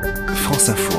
France Info.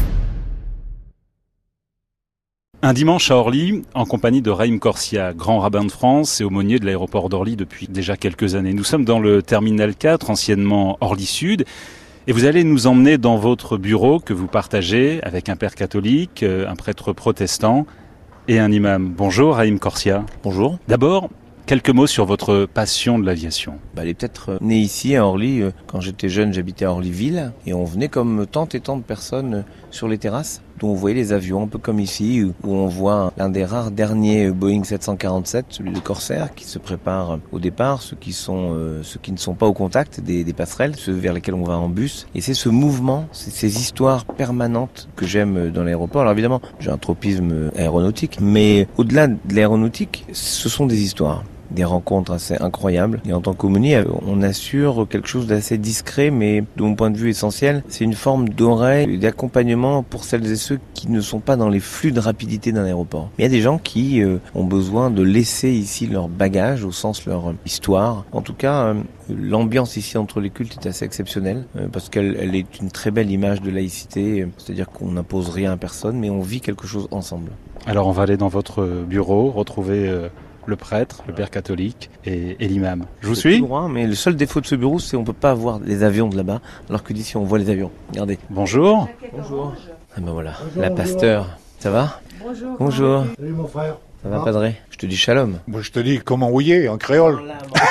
Un dimanche à Orly, en compagnie de Raïm Corsia, grand rabbin de France et aumônier de l'aéroport d'Orly depuis déjà quelques années. Nous sommes dans le terminal 4, anciennement Orly Sud, et vous allez nous emmener dans votre bureau que vous partagez avec un père catholique, un prêtre protestant et un imam. Bonjour Raïm Corsia. Bonjour. D'abord, quelques mots sur votre passion de l'aviation. Elle est peut-être née ici à Orly. Quand j'étais jeune, j'habitais à Orlyville et on venait comme tant et tant de personnes sur les terrasses dont on voyait les avions, un peu comme ici où on voit l'un des rares derniers Boeing 747, celui de Corsair, qui se prépare au départ, ceux qui ne sont pas au contact des passerelles, ceux vers lesquels on va en bus. Et c'est ce mouvement, c'est ces histoires permanentes que j'aime dans l'aéroport. Alors évidemment, j'ai un tropisme aéronautique, mais au-delà de l'aéronautique, ce sont des histoires. Des rencontres assez incroyables. Et en tant qu'aumônier, on assure quelque chose d'assez discret, mais de mon point de vue essentiel. C'est une forme d'oreille et d'accompagnement pour celles et ceux qui ne sont pas dans les flux de rapidité d'un aéroport. Mais il y a des gens qui ont besoin de laisser ici leur bagage, au sens leur histoire. En tout cas, l'ambiance ici entre les cultes est assez exceptionnelle, parce qu'elle est une très belle image de laïcité. C'est-à-dire qu'on n'impose rien à personne, mais on vit quelque chose ensemble. Alors on va aller dans votre bureau, retrouver le prêtre, le père catholique et l'imam. Je vous suis ? Droit, mais le seul défaut de ce bureau, c'est qu'on ne peut pas voir les avions de là-bas, alors que d'ici on voit les avions. Regardez. Bonjour. Bonjour. Ah ben voilà, la pasteur. Ça va ? Bonjour. Bonjour. Salut mon frère. Ça va, padré ? Je te dis shalom. Moi je te dis comment ouiller en créole.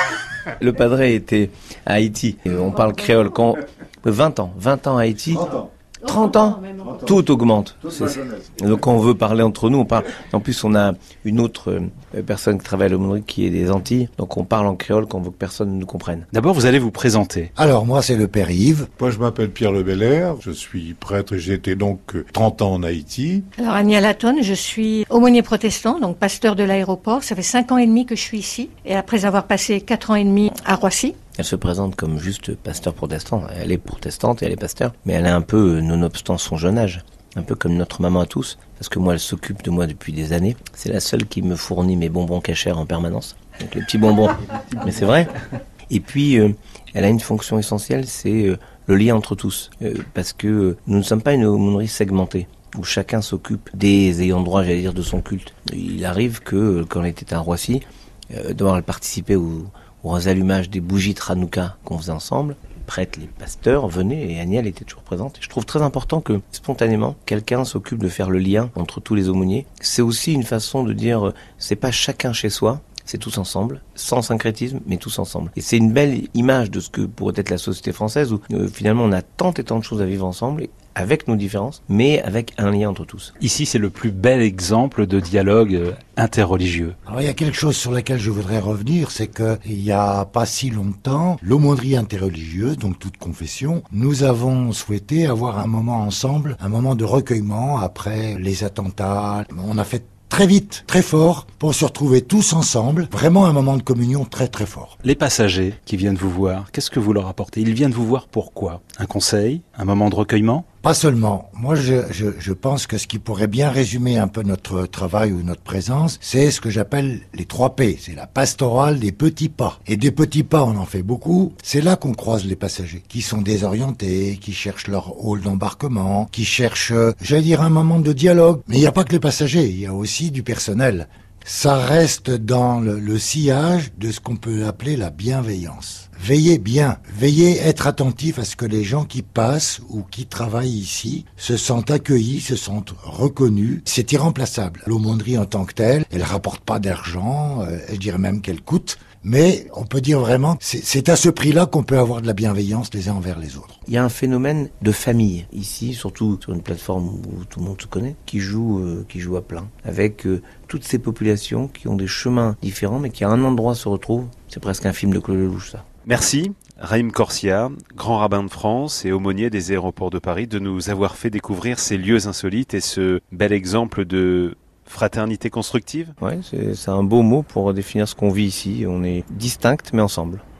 Le padré était à Haïti. Et on parle créole quand 20 ans à Haïti. 30 ans, tout augmente. Donc quand on veut parler entre nous, on parle. En plus, on a une autre personne qui travaille à l'aumônerie qui est des Antilles. Donc on parle en créole quand on veut que personne ne nous comprenne. D'abord, vous allez vous présenter. Alors moi, c'est le père Yves. Moi je m'appelle Pierre Le Belair, je suis prêtre et j'ai été donc 30 ans en Haïti. Alors Ania Latone, je suis aumônier protestant, donc pasteur de l'aéroport. Ça fait 5 ans et demi que je suis ici. Et après avoir passé 4 ans et demi à Roissy. Elle se présente comme juste pasteur protestant. Elle est protestante et elle est pasteur. Mais elle est un peu, nonobstant son jeune âge. Un peu comme notre maman à tous. Parce que moi, elle s'occupe de moi depuis des années. C'est la seule qui me fournit mes bonbons cachers en permanence. Donc les petits bonbons. Mais c'est vrai. Et puis, elle a une fonction essentielle, c'est le lien entre tous. Parce que nous ne sommes pas une aumônerie segmentée, où chacun s'occupe des ayants droit, j'allais dire, de son culte. Il arrive que, quand elle était à Roissy, d'avoir participé aux allumages des bougies de Hanouka qu'on faisait ensemble, les prêtres, les pasteurs venaient et Agnès était toujours présente. Et je trouve très important que, spontanément, quelqu'un s'occupe de faire le lien entre tous les aumôniers. C'est aussi une façon de dire, c'est pas chacun chez soi, c'est tous ensemble, sans syncrétisme, mais tous ensemble. Et c'est une belle image de ce que pourrait être la société française, où finalement on a tant et tant de choses à vivre ensemble, avec nos différences, mais avec un lien entre tous. Ici, c'est le plus bel exemple de dialogue interreligieux. Alors il y a quelque chose sur laquelle je voudrais revenir, c'est que il y a pas si longtemps, l'aumônerie interreligieuse, donc toute confession, nous avons souhaité avoir un moment ensemble, un moment de recueillement après les attentats. On a fait très vite, très fort, pour se retrouver tous ensemble. Vraiment un moment de communion très très fort. Les passagers qui viennent vous voir, qu'est-ce que vous leur apportez ? Ils viennent vous voir pourquoi ? Un conseil ? Un moment de recueillement ? Pas seulement. Moi, je pense que ce qui pourrait bien résumer un peu notre travail ou notre présence, c'est ce que j'appelle les 3 P. C'est la pastorale des petits pas. Et des petits pas, on en fait beaucoup. C'est là qu'on croise les passagers, qui sont désorientés, qui cherchent leur hall d'embarquement, qui cherchent, j'allais dire, un moment de dialogue. Mais il n'y a pas que les passagers, il y a aussi du personnel. Ça reste dans le sillage de ce qu'on peut appeler la bienveillance. Veillez bien, veillez être attentif à ce que les gens qui passent ou qui travaillent ici se sentent accueillis, se sentent reconnus. C'est irremplaçable. L'aumônerie en tant que telle, elle rapporte pas d'argent, je dirais même qu'elle coûte. Mais on peut dire vraiment que c'est à ce prix-là qu'on peut avoir de la bienveillance les uns envers les autres. Il y a un phénomène de famille ici, surtout sur une plateforme où tout le monde se connaît, qui joue à plein, avec toutes ces populations qui ont des chemins différents, mais qui à un endroit se retrouvent. C'est presque un film de Claude Lelouch, ça. Merci, Raïm Corsia, grand rabbin de France et aumônier des aéroports de Paris, de nous avoir fait découvrir ces lieux insolites et ce bel exemple de fraternité constructive. Ouais, c'est un beau mot pour définir ce qu'on vit ici. On est distincts mais ensemble.